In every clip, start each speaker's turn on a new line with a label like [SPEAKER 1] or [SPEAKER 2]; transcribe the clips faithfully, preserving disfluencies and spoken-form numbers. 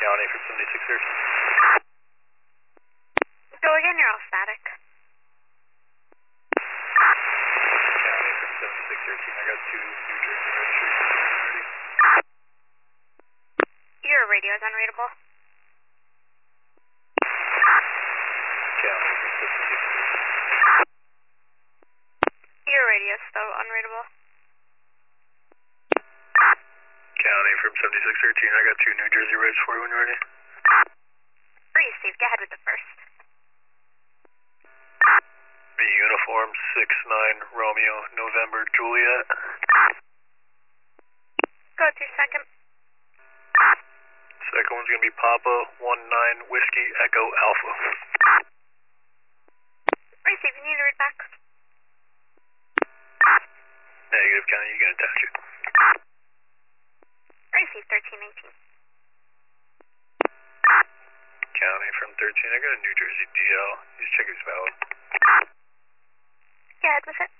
[SPEAKER 1] County from seventy-six thirteen.
[SPEAKER 2] Go again, you're all static.
[SPEAKER 1] County from seventy-six thirteen, I got two New Jersey registrations already.
[SPEAKER 2] Your radio is unreadable.
[SPEAKER 1] County from seventy-six thirteen.
[SPEAKER 2] Your radio is still unreadable.
[SPEAKER 1] County from seventy-six thirteen, I got two New Jersey reds for you when you're ready.
[SPEAKER 2] Receive, go ahead with the first.
[SPEAKER 1] B uniform six nine Romeo November Juliet.
[SPEAKER 2] Go with your second.
[SPEAKER 1] Second one's gonna be Papa one nine Whiskey Echo Alpha.
[SPEAKER 2] Receive, you need to read back.
[SPEAKER 1] Negative, County, you can attach it.
[SPEAKER 2] Receive, thirteen eighteen.
[SPEAKER 1] County from thirteen, I got a New Jersey D L. Just check if it's valid.
[SPEAKER 2] Go ahead with it.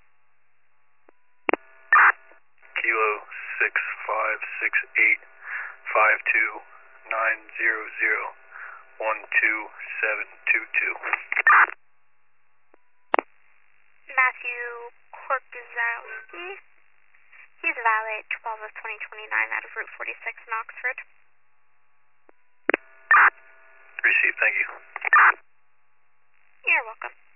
[SPEAKER 1] Kilo six five six eight five two nine zero zero one two seven two two.
[SPEAKER 2] Matthew Korkuzowski. He's a valet twelve of twenty twenty-nine out of Route forty-six in Oxford.
[SPEAKER 1] Received, thank you.
[SPEAKER 2] You're welcome.